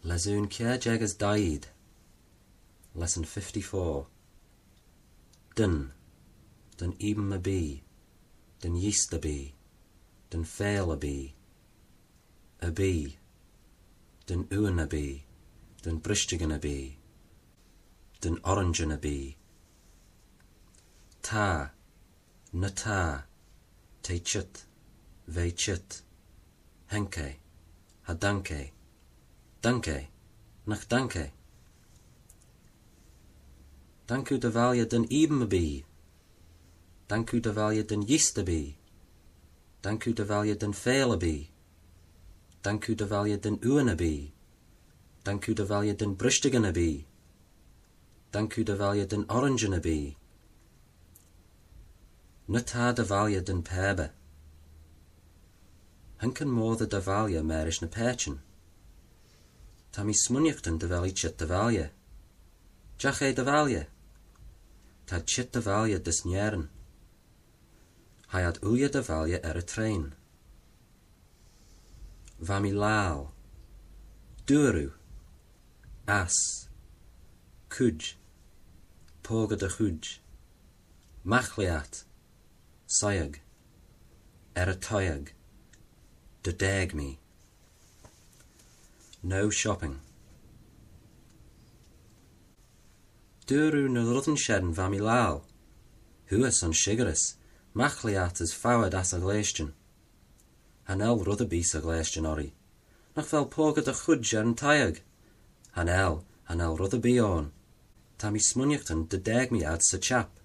Lesun Cia Jegas Daid. Lesson 54. Dyn, dyn eben a bee, dyn yeast a bee, dyn fail a bee, dyn uan a bee, dyn bristigan a bee, dyn orangen a bee. Ta, na ta, te chit, ve chit, henke, ha danke, danke, nach danke. Dank u terwijl je den eben bij. Dank u terwijl je den yeast bij. Dank u terwijl je den vele bij. Dank u terwijl je den uene bij. Dank u terwijl je den bristigen bij. Dank u terwijl je den orangen bij. Nut ha terwijl je den pebe. Henken moorde terwijl je maar is ne pechen. Tammy smunjchten terwijl je chit terwijl je. Jach e terwijl je. Ta chit terwijl je des njeren. Hij had ulje terwijl je er trein. Vami laal. Duru. As. Kuj. Poga de chuj. Machliat. Sayag. Toyag. De dag me. No shopping. Duru na rudden sheden vami laal. Huas on shigeris. Machliat is fawad as a gleistion. Hanel rudderbees a gleistion ori. Noch fel poga de chuj Toyag. Hanel rudderbee on. Tammy smunjchten de dag me ad sa chap.